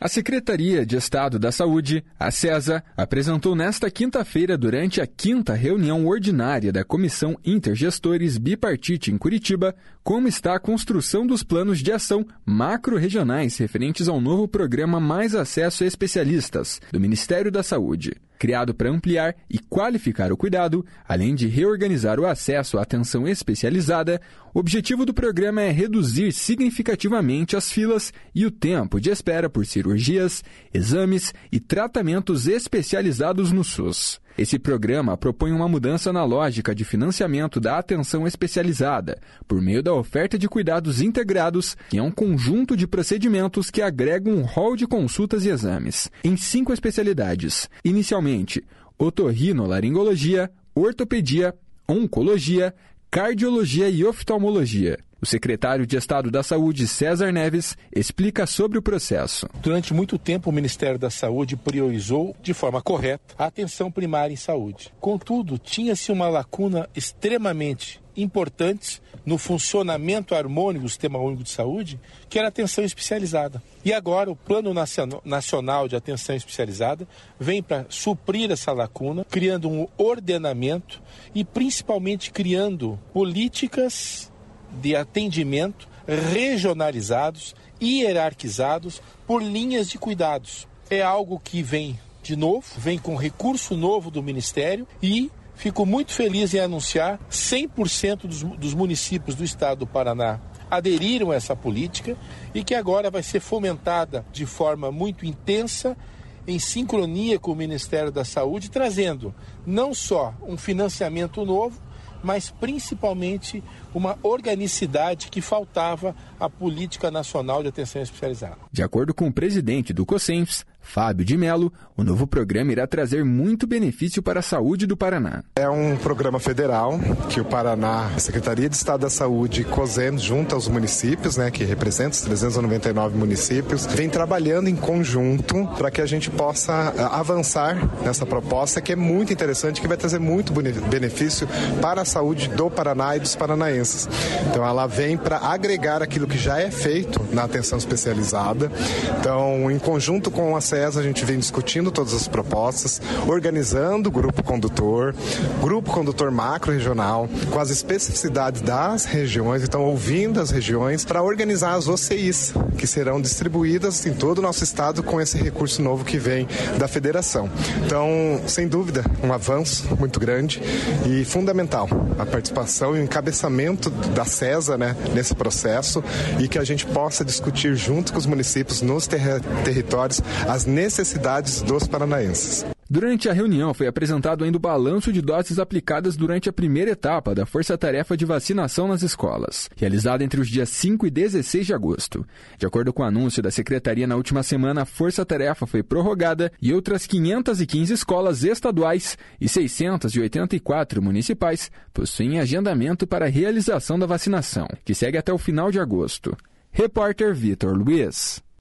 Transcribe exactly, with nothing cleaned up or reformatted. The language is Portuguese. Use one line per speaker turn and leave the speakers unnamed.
A Secretaria de Estado da Saúde, a SESA, apresentou nesta quinta-feira, durante a quinta reunião ordinária da Comissão Intergestores Bipartite em Curitiba, como está a construção dos planos de ação macro-regionais referentes ao novo programa Mais Acesso a Especialistas, do Ministério da Saúde. Criado para ampliar e qualificar o cuidado, além de reorganizar o acesso à atenção especializada, o objetivo do programa é reduzir significativamente as filas e o tempo de espera por cirurgias, exames e tratamentos especializados no SUS. Esse programa propõe uma mudança na lógica de financiamento da atenção especializada, por meio da oferta de cuidados integrados, que é um conjunto de procedimentos que agregam um rol de consultas e exames, em cinco especialidades, inicialmente otorrinolaringologia, ortopedia, oncologia, cardiologia e oftalmologia. O secretário de Estado da Saúde, César Neves, explica sobre o processo.
Durante muito tempo, o Ministério da Saúde priorizou de forma correta a atenção primária em saúde. Contudo, tinha-se uma lacuna extremamente importante no funcionamento harmônico do Sistema Único de Saúde, que era a atenção especializada. E agora o Plano Nacional de Atenção Especializada vem para suprir essa lacuna, criando um ordenamento e principalmente criando políticas de atendimento regionalizados e hierarquizados por linhas de cuidados. É algo que vem de novo, vem com recurso novo do Ministério e fico muito feliz em anunciar cem por cento dos, dos municípios do estado do Paraná aderiram a essa política e que agora vai ser fomentada de forma muito intensa em sincronia com o Ministério da Saúde, trazendo não só um financiamento novo, mas principalmente uma organicidade que faltava à Política Nacional de Atenção Especializada.
De acordo com o presidente do COSENFES, Fábio de Mello, o novo programa irá trazer muito benefício para a saúde do Paraná.
É um programa federal que o Paraná, a Secretaria de Estado da Saúde e COSENFES, junto aos municípios, né, que representam os trezentos e noventa e nove municípios, vem trabalhando em conjunto para que a gente possa avançar nessa proposta que é muito interessante, que vai trazer muito benefício para a saúde do Paraná e dos paranaenses. Então ela vem para agregar aquilo que já é feito na atenção especializada. Então, em conjunto com a SESA, a gente vem discutindo todas as propostas, organizando o grupo condutor, grupo condutor macro-regional, com as especificidades das regiões, então ouvindo as regiões, para organizar as O C Is, que serão distribuídas em todo o nosso estado com esse recurso novo que vem da federação. Então, sem dúvida, um avanço muito grande e fundamental a participação e o encabeçamento da SESA, né, nesse processo, e que a gente possa discutir junto com os municípios nos ter- territórios as necessidades dos paranaenses.
Durante a reunião foi apresentado ainda o balanço de doses aplicadas durante a primeira etapa da Força-Tarefa de Vacinação nas escolas, realizada entre os dias cinco e dezesseis de agosto. De acordo com o anúncio da Secretaria na última semana, a Força-Tarefa foi prorrogada e outras quinhentas e quinze escolas estaduais e seiscentas e oitenta e quatro municipais possuem agendamento para a realização da vacinação, que segue até o final de agosto. Repórter Vitor Luiz.